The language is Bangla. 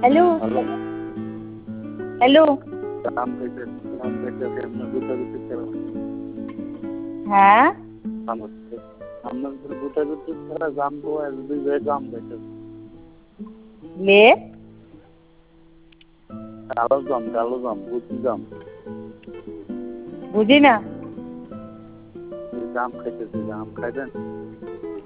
হ্যালো হ্যালো হ্যালো জাম খাইতে কেমন গুটাগুটি করে হ্যাঁ আমাদের গুটাগুটি ছাড়া জাম পাওয়া দুই ভাই জাম খাইতে লে কালো জাম বুঝি জাম বুঝি না জাম খাইতেছি জাম খাইবেন